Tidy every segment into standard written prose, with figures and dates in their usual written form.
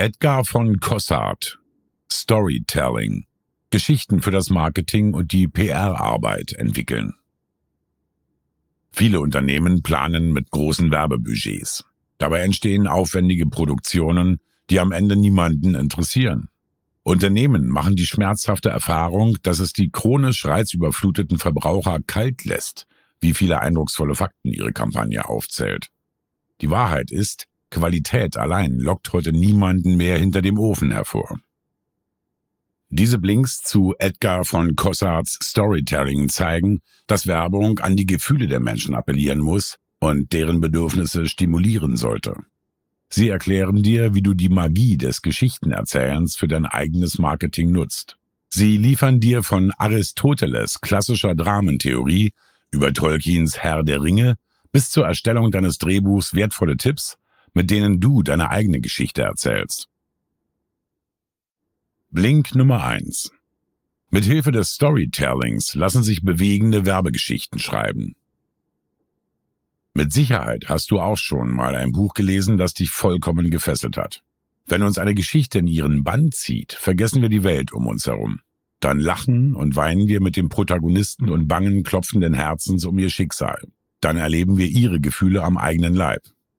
Edgar von Cossard. Storytelling. Geschichten für das Marketing und die PR-Arbeit entwickeln. Viele Unternehmen planen mit großen Werbebudgets. Dabei entstehen aufwendige Produktionen, die am Ende niemanden interessieren. Unternehmen machen die schmerzhafte Erfahrung, dass es die chronisch reizüberfluteten Verbraucher kalt lässt, wie viele eindrucksvolle Fakten ihre Kampagne aufzählt. Die Wahrheit ist, Qualität allein lockt heute niemanden mehr hinter dem Ofen hervor. Diese Blinks zu Edgar von Cossards Storytelling zeigen, dass Werbung an die Gefühle der Menschen appellieren muss und deren Bedürfnisse stimulieren sollte. Sie erklären dir, wie du die Magie des Geschichtenerzählens für dein eigenes Marketing nutzt. Sie liefern dir von Aristoteles klassischer Dramentheorie über Tolkiens Herr der Ringe bis zur Erstellung deines Drehbuchs wertvolle Tipps, mit denen du deine eigene Geschichte erzählst. Blink Nummer 1. Mithilfe des Storytellings lassen sich bewegende Werbegeschichten schreiben. Mit Sicherheit hast du auch schon mal ein Buch gelesen, das dich vollkommen gefesselt hat. Wenn uns eine Geschichte in ihren Bann zieht, vergessen wir die Welt um uns herum. Dann lachen und weinen wir mit dem Protagonisten und bangen klopfenden Herzens um ihr Schicksal. Dann erleben wir ihre Gefühle am eigenen Leib.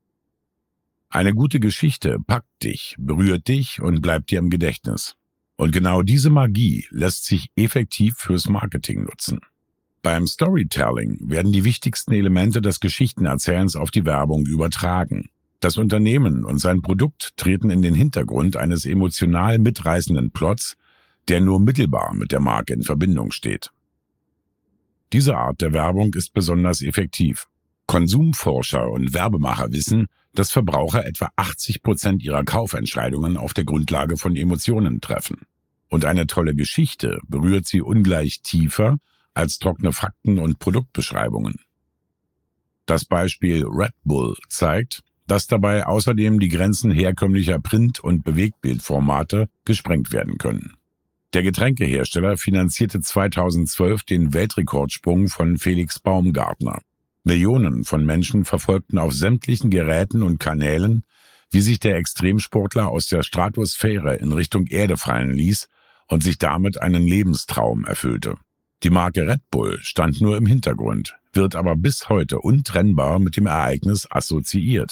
Eine gute Geschichte packt dich, berührt dich und bleibt dir im Gedächtnis. Und genau diese Magie lässt sich effektiv fürs Marketing nutzen. Beim Storytelling werden die wichtigsten Elemente des Geschichtenerzählens auf die Werbung übertragen. Das Unternehmen und sein Produkt treten in den Hintergrund eines emotional mitreißenden Plots, der nur mittelbar mit der Marke in Verbindung steht. Diese Art der Werbung ist besonders effektiv. Konsumforscher und Werbemacher wissen, dass Verbraucher etwa 80% ihrer Kaufentscheidungen auf der Grundlage von Emotionen treffen. Und eine tolle Geschichte berührt sie ungleich tiefer als trockene Fakten und Produktbeschreibungen. Das Beispiel Red Bull zeigt, dass dabei außerdem die Grenzen herkömmlicher Print- und Bewegtbildformate gesprengt werden können. Der Getränkehersteller finanzierte 2012 den Weltrekordsprung von Felix Baumgartner. Millionen von Menschen verfolgten auf sämtlichen Geräten und Kanälen, wie sich der Extremsportler aus der Stratosphäre in Richtung Erde fallen ließ und sich damit einen Lebenstraum erfüllte. Die Marke Red Bull stand nur im Hintergrund, wird aber bis heute untrennbar mit dem Ereignis assoziiert.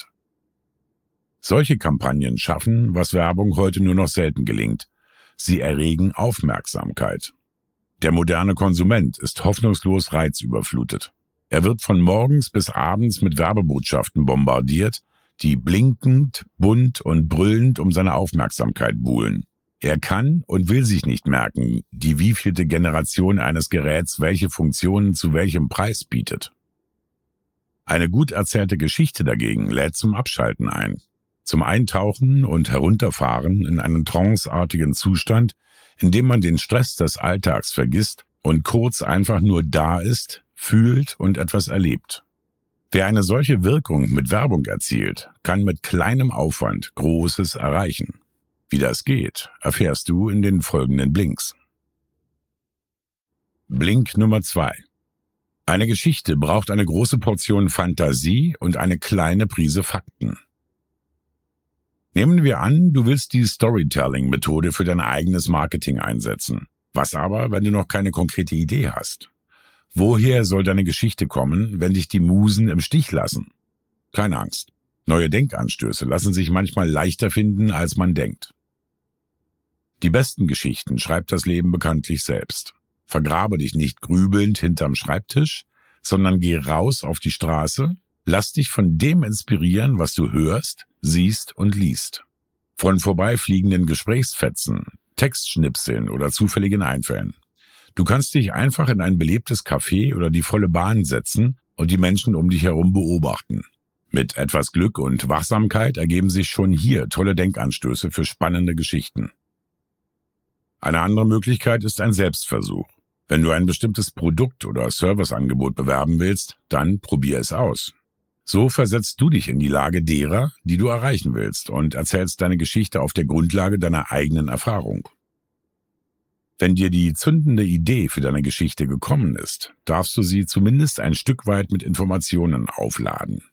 Solche Kampagnen schaffen, was Werbung heute nur noch selten gelingt. Sie erregen Aufmerksamkeit. Der moderne Konsument ist hoffnungslos reizüberflutet. Er wird von morgens bis abends mit Werbebotschaften bombardiert, die blinkend, bunt und brüllend um seine Aufmerksamkeit buhlen. Er kann und will sich nicht merken, die wievielte Generation eines Geräts welche Funktionen zu welchem Preis bietet. Eine gut erzählte Geschichte dagegen lädt zum Abschalten ein, zum Eintauchen und Herunterfahren in einen tranceartigen Zustand, in dem man den Stress des Alltags vergisst und kurz einfach nur da ist, fühlt und etwas erlebt. Wer eine solche Wirkung mit Werbung erzielt, kann mit kleinem Aufwand Großes erreichen. Wie das geht, erfährst du in den folgenden Blinks. Blink Nummer 2. Eine Geschichte braucht eine große Portion Fantasie und eine kleine Prise Fakten. Nehmen wir an, du willst die Storytelling-Methode für dein eigenes Marketing einsetzen. Was aber, wenn du noch keine konkrete Idee hast? Woher soll deine Geschichte kommen, wenn dich die Musen im Stich lassen? Keine Angst. Neue Denkanstöße lassen sich manchmal leichter finden, als man denkt. Die besten Geschichten schreibt das Leben bekanntlich selbst. Vergrabe dich nicht grübelnd hinterm Schreibtisch, sondern geh raus auf die Straße, lass dich von dem inspirieren, was du hörst, siehst und liest. Von vorbeifliegenden Gesprächsfetzen, Textschnipseln oder zufälligen Einfällen. Du kannst dich einfach in ein belebtes Café oder die volle Bahn setzen und die Menschen um dich herum beobachten. Mit etwas Glück und Wachsamkeit ergeben sich schon hier tolle Denkanstöße für spannende Geschichten. Eine andere Möglichkeit ist ein Selbstversuch. Wenn du ein bestimmtes Produkt oder Serviceangebot bewerben willst, dann probier es aus. So versetzt du dich in die Lage derer, die du erreichen willst und erzählst deine Geschichte auf der Grundlage deiner eigenen Erfahrung. Wenn dir die zündende Idee für deine Geschichte gekommen ist, darfst du sie zumindest ein Stück weit mit Informationen aufladen.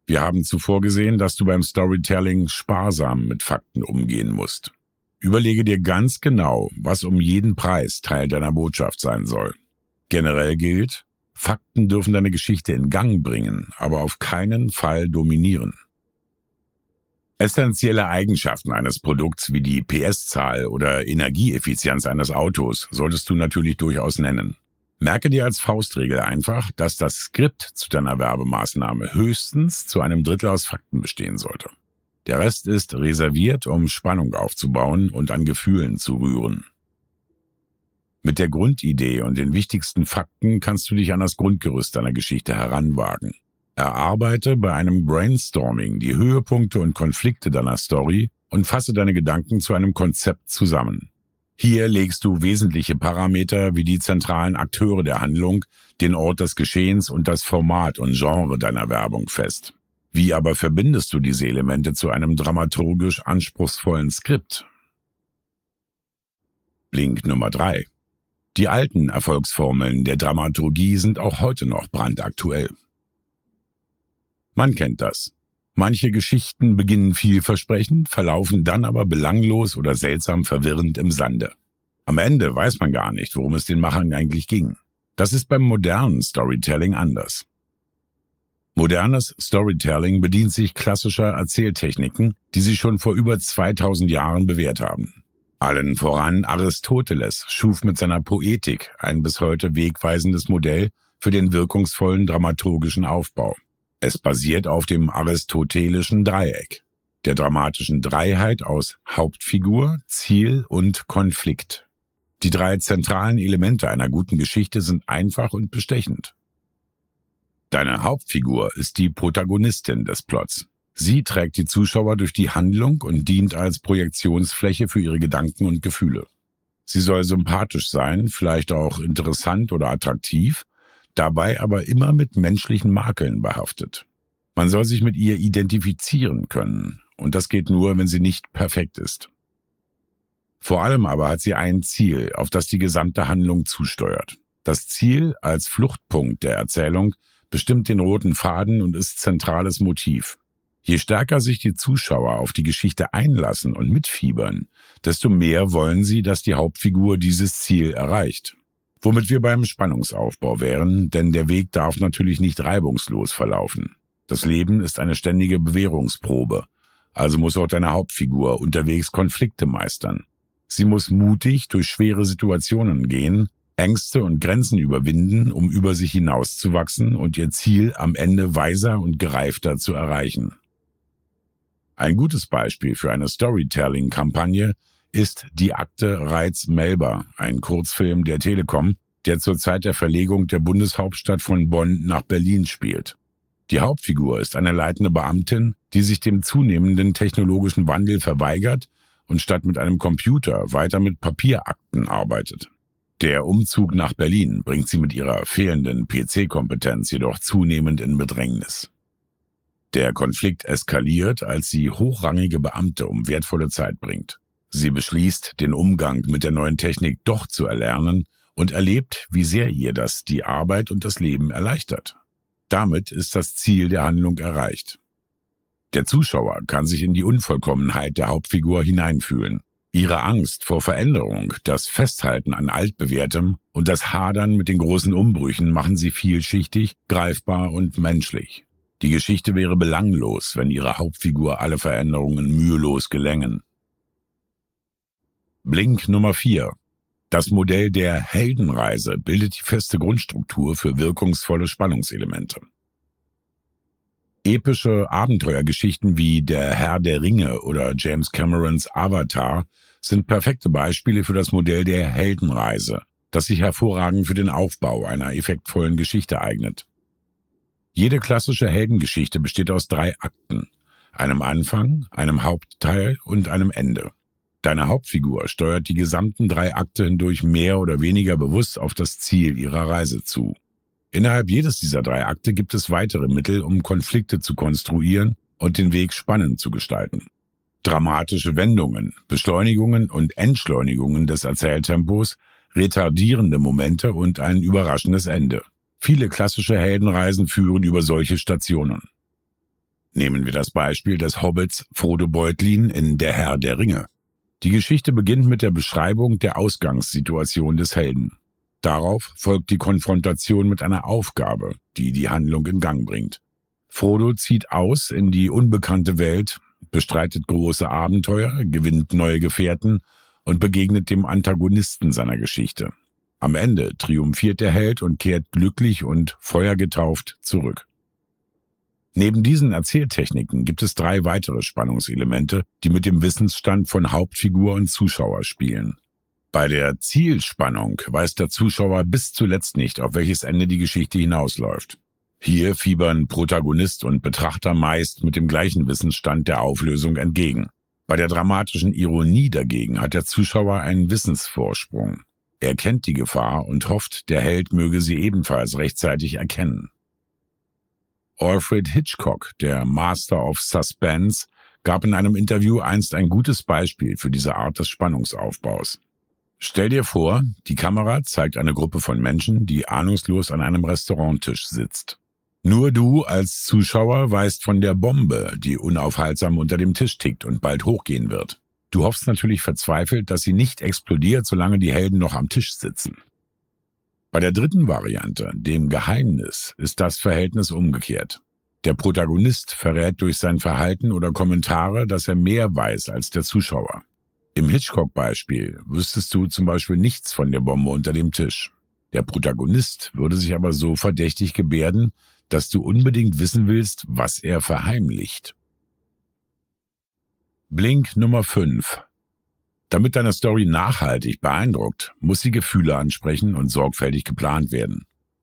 Wir haben zuvor gesehen, dass du beim Storytelling sparsam mit Fakten umgehen musst. Überlege dir ganz genau, was um jeden Preis Teil deiner Botschaft sein soll. Generell gilt, Fakten dürfen deine Geschichte in Gang bringen, aber auf keinen Fall dominieren. Essentielle Eigenschaften eines Produkts wie die PS-Zahl oder Energieeffizienz eines Autos solltest du natürlich durchaus nennen. Merke dir als Faustregel einfach, dass das Skript zu deiner Werbemaßnahme höchstens zu einem Drittel aus Fakten bestehen sollte. Der Rest ist reserviert, um Spannung aufzubauen und an Gefühlen zu rühren. Mit der Grundidee und den wichtigsten Fakten kannst du dich an das Grundgerüst deiner Geschichte heranwagen. Erarbeite bei einem Brainstorming die Höhepunkte und Konflikte deiner Story und fasse deine Gedanken zu einem Konzept zusammen. Hier legst du wesentliche Parameter wie die zentralen Akteure der Handlung, den Ort des Geschehens und das Format und Genre deiner Werbung fest. Wie aber verbindest du diese Elemente zu einem dramaturgisch anspruchsvollen Skript? Link Nummer 3. Die alten Erfolgsformeln der Dramaturgie sind auch heute noch brandaktuell. Man kennt das. Manche Geschichten beginnen vielversprechend, verlaufen dann aber belanglos oder seltsam verwirrend im Sande. Am Ende weiß man gar nicht, worum es den Machern eigentlich ging. Das ist beim modernen Storytelling anders. Modernes Storytelling bedient sich klassischer Erzähltechniken, die sich schon vor über 2000 Jahren bewährt haben. Allen voran Aristoteles schuf mit seiner Poetik ein bis heute wegweisendes Modell für den wirkungsvollen dramaturgischen Aufbau. Es basiert auf dem aristotelischen Dreieck, der dramatischen Dreiheit aus Hauptfigur, Ziel und Konflikt. Die 3 zentralen Elemente einer guten Geschichte sind einfach und bestechend. Deine Hauptfigur ist die Protagonistin des Plots. Sie trägt die Zuschauer durch die Handlung und dient als Projektionsfläche für ihre Gedanken und Gefühle. Sie soll sympathisch sein, vielleicht auch interessant oder attraktiv, dabei aber immer mit menschlichen Makeln behaftet. Man soll sich mit ihr identifizieren können, und das geht nur, wenn sie nicht perfekt ist. Vor allem aber hat sie ein Ziel, auf das die gesamte Handlung zusteuert. Das Ziel als Fluchtpunkt der Erzählung bestimmt den roten Faden und ist zentrales Motiv. Je stärker sich die Zuschauer auf die Geschichte einlassen und mitfiebern, desto mehr wollen sie, dass die Hauptfigur dieses Ziel erreicht. Womit wir beim Spannungsaufbau wären, denn der Weg darf natürlich nicht reibungslos verlaufen. Das Leben ist eine ständige Bewährungsprobe, also muss auch deine Hauptfigur unterwegs Konflikte meistern. Sie muss mutig durch schwere Situationen gehen, Ängste und Grenzen überwinden, um über sich hinauszuwachsen und ihr Ziel am Ende weiser und gereifter zu erreichen. Ein gutes Beispiel für eine Storytelling-Kampagne ist Die Akte Reitz-Melba, ein Kurzfilm der Telekom, der zur Zeit der Verlegung der Bundeshauptstadt von Bonn nach Berlin spielt. Die Hauptfigur ist eine leitende Beamtin, die sich dem zunehmenden technologischen Wandel verweigert und statt mit einem Computer weiter mit Papierakten arbeitet. Der Umzug nach Berlin bringt sie mit ihrer fehlenden PC-Kompetenz jedoch zunehmend in Bedrängnis. Der Konflikt eskaliert, als sie hochrangige Beamte um wertvolle Zeit bringt. Sie beschließt, den Umgang mit der neuen Technik doch zu erlernen und erlebt, wie sehr ihr das die Arbeit und das Leben erleichtert. Damit ist das Ziel der Handlung erreicht. Der Zuschauer kann sich in die Unvollkommenheit der Hauptfigur hineinfühlen. Ihre Angst vor Veränderung, das Festhalten an Altbewährtem und das Hadern mit den großen Umbrüchen machen sie vielschichtig, greifbar und menschlich. Die Geschichte wäre belanglos, wenn ihrer Hauptfigur alle Veränderungen mühelos gelängen. Blink Nummer 4. Das Modell der Heldenreise bildet die feste Grundstruktur für wirkungsvolle Spannungselemente. Epische Abenteuergeschichten wie Der Herr der Ringe oder James Camerons Avatar sind perfekte Beispiele für das Modell der Heldenreise, das sich hervorragend für den Aufbau einer effektvollen Geschichte eignet. Jede klassische Heldengeschichte besteht aus 3 Akten, einem Anfang, einem Hauptteil und einem Ende. Deine Hauptfigur steuert die gesamten 3 Akte hindurch mehr oder weniger bewusst auf das Ziel ihrer Reise zu. Innerhalb jedes dieser 3 Akte gibt es weitere Mittel, um Konflikte zu konstruieren und den Weg spannend zu gestalten. Dramatische Wendungen, Beschleunigungen und Entschleunigungen des Erzähltempos, retardierende Momente und ein überraschendes Ende. Viele klassische Heldenreisen führen über solche Stationen. Nehmen wir das Beispiel des Hobbits Frodo Beutlin in Der Herr der Ringe. Die Geschichte beginnt mit der Beschreibung der Ausgangssituation des Helden. Darauf folgt die Konfrontation mit einer Aufgabe, die die Handlung in Gang bringt. Frodo zieht aus in die unbekannte Welt, bestreitet große Abenteuer, gewinnt neue Gefährten und begegnet dem Antagonisten seiner Geschichte. Am Ende triumphiert der Held und kehrt glücklich und feuergetauft zurück. Neben diesen Erzähltechniken gibt es 3 weitere Spannungselemente, die mit dem Wissensstand von Hauptfigur und Zuschauer spielen. Bei der Zielspannung weiß der Zuschauer bis zuletzt nicht, auf welches Ende die Geschichte hinausläuft. Hier fiebern Protagonist und Betrachter meist mit dem gleichen Wissensstand der Auflösung entgegen. Bei der dramatischen Ironie dagegen hat der Zuschauer einen Wissensvorsprung. Er kennt die Gefahr und hofft, der Held möge sie ebenfalls rechtzeitig erkennen. Alfred Hitchcock, der Master of Suspense, gab in einem Interview einst ein gutes Beispiel für diese Art des Spannungsaufbaus. Stell dir vor, die Kamera zeigt eine Gruppe von Menschen, die ahnungslos an einem Restauranttisch sitzt. Nur du als Zuschauer weißt von der Bombe, die unaufhaltsam unter dem Tisch tickt und bald hochgehen wird. Du hoffst natürlich verzweifelt, dass sie nicht explodiert, solange die Helden noch am Tisch sitzen. Bei der dritten Variante, dem Geheimnis, ist das Verhältnis umgekehrt. Der Protagonist verrät durch sein Verhalten oder Kommentare, dass er mehr weiß als der Zuschauer. Im Hitchcock-Beispiel wüsstest du zum Beispiel nichts von der Bombe unter dem Tisch. Der Protagonist würde sich aber so verdächtig gebärden, dass du unbedingt wissen willst, was er verheimlicht. Blink Nummer 5. Damit deine Story nachhaltig beeindruckt, muss sie Gefühle ansprechen und sorgfältig geplant werden.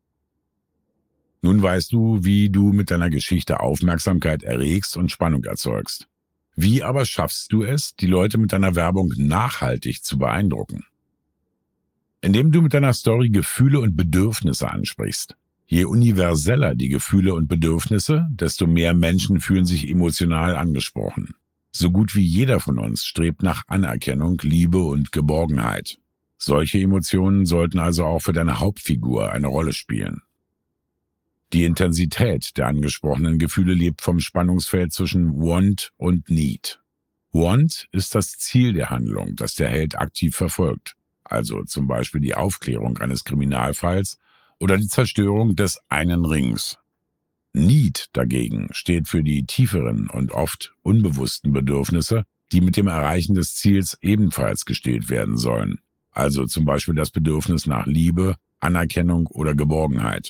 Nun weißt du, wie du mit deiner Geschichte Aufmerksamkeit erregst und Spannung erzeugst. Wie aber schaffst du es, die Leute mit deiner Werbung nachhaltig zu beeindrucken? Indem du mit deiner Story Gefühle und Bedürfnisse ansprichst. Je universeller die Gefühle und Bedürfnisse, desto mehr Menschen fühlen sich emotional angesprochen. So gut wie jeder von uns strebt nach Anerkennung, Liebe und Geborgenheit. Solche Emotionen sollten also auch für deine Hauptfigur eine Rolle spielen. Die Intensität der angesprochenen Gefühle lebt vom Spannungsfeld zwischen Want und Need. Want ist das Ziel der Handlung, das der Held aktiv verfolgt, also zum Beispiel die Aufklärung eines Kriminalfalls oder die Zerstörung des einen Rings. Need dagegen steht für die tieferen und oft unbewussten Bedürfnisse, die mit dem Erreichen des Ziels ebenfalls gestillt werden sollen, also zum Beispiel das Bedürfnis nach Liebe, Anerkennung oder Geborgenheit.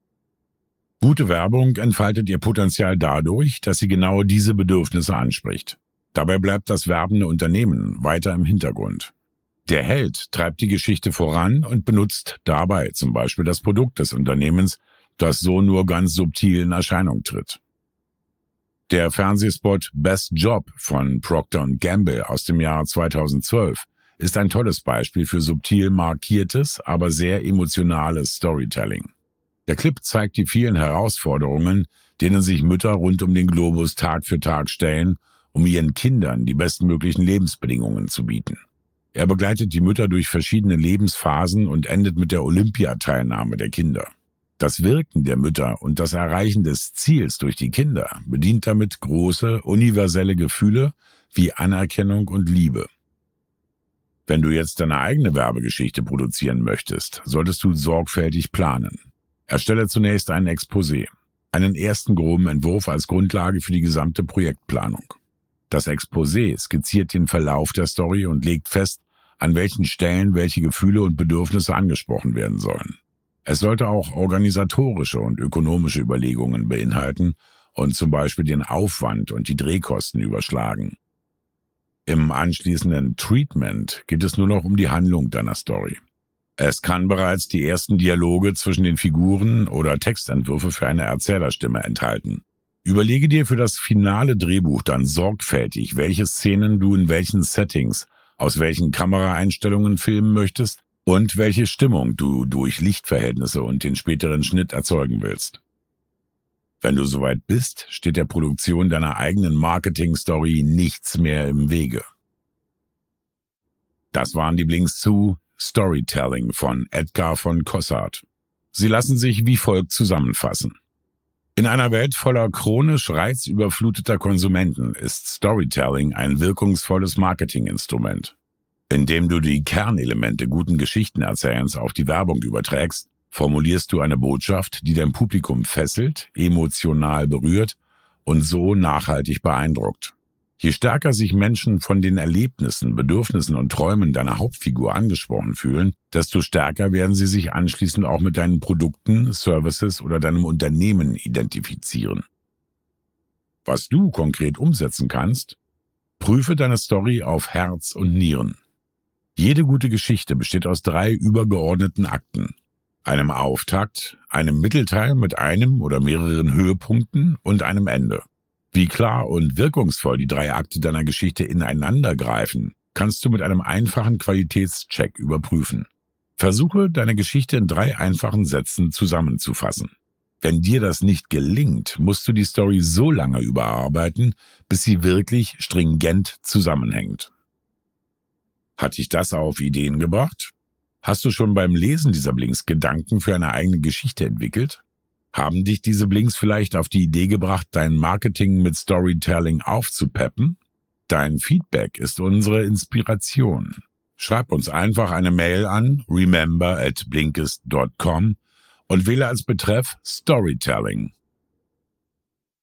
Gute Werbung entfaltet ihr Potenzial dadurch, dass sie genau diese Bedürfnisse anspricht. Dabei bleibt das werbende Unternehmen weiter im Hintergrund. Der Held treibt die Geschichte voran und benutzt dabei zum Beispiel das Produkt des Unternehmens, das so nur ganz subtil in Erscheinung tritt. Der Fernsehspot Best Job von Procter & Gamble aus dem Jahr 2012 ist ein tolles Beispiel für subtil markiertes, aber sehr emotionales Storytelling. Der Clip zeigt die vielen Herausforderungen, denen sich Mütter rund um den Globus Tag für Tag stellen, um ihren Kindern die bestmöglichen Lebensbedingungen zu bieten. Er begleitet die Mütter durch verschiedene Lebensphasen und endet mit der Olympiateilnahme der Kinder. Das Wirken der Mütter und das Erreichen des Ziels durch die Kinder bedient damit große, universelle Gefühle wie Anerkennung und Liebe. Wenn du jetzt deine eigene Werbegeschichte produzieren möchtest, solltest du sorgfältig planen. Erstelle zunächst ein Exposé, einen ersten groben Entwurf als Grundlage für die gesamte Projektplanung. Das Exposé skizziert den Verlauf der Story und legt fest, an welchen Stellen welche Gefühle und Bedürfnisse angesprochen werden sollen. Es sollte auch organisatorische und ökonomische Überlegungen beinhalten und zum Beispiel den Aufwand und die Drehkosten überschlagen. Im anschließenden Treatment geht es nur noch um die Handlung deiner Story. Es kann bereits die ersten Dialoge zwischen den Figuren oder Textentwürfe für eine Erzählerstimme enthalten. Überlege dir für das finale Drehbuch dann sorgfältig, welche Szenen du in welchen Settings, aus welchen Kameraeinstellungen filmen möchtest und welche Stimmung du durch Lichtverhältnisse und den späteren Schnitt erzeugen willst. Wenn du soweit bist, steht der Produktion deiner eigenen Marketing-Story nichts mehr im Wege. Das waren die Blinks zu Storytelling von Edgar von Cossard. Sie lassen sich wie folgt zusammenfassen. In einer Welt voller chronisch reizüberfluteter Konsumenten ist Storytelling ein wirkungsvolles Marketinginstrument. Indem du die Kernelemente guten Geschichtenerzählens auf die Werbung überträgst, formulierst du eine Botschaft, die dein Publikum fesselt, emotional berührt und so nachhaltig beeindruckt. Je stärker sich Menschen von den Erlebnissen, Bedürfnissen und Träumen deiner Hauptfigur angesprochen fühlen, desto stärker werden sie sich anschließend auch mit deinen Produkten, Services oder deinem Unternehmen identifizieren. Was du konkret umsetzen kannst: Prüfe deine Story auf Herz und Nieren. Jede gute Geschichte besteht aus 3 übergeordneten Akten: einem Auftakt, einem Mittelteil mit einem oder mehreren Höhepunkten und einem Ende. Wie klar und wirkungsvoll die 3 Akte deiner Geschichte ineinander greifen, kannst du mit einem einfachen Qualitätscheck überprüfen. Versuche, deine Geschichte in 3 einfachen Sätzen zusammenzufassen. Wenn dir das nicht gelingt, musst du die Story so lange überarbeiten, bis sie wirklich stringent zusammenhängt. Hat dich das auf Ideen gebracht? Hast du schon beim Lesen dieser Blinks Gedanken für eine eigene Geschichte entwickelt? Haben dich diese Blinks vielleicht auf die Idee gebracht, dein Marketing mit Storytelling aufzupeppen? Dein Feedback ist unsere Inspiration. Schreib uns einfach eine Mail an remember@blinkist.com und wähle als Betreff Storytelling.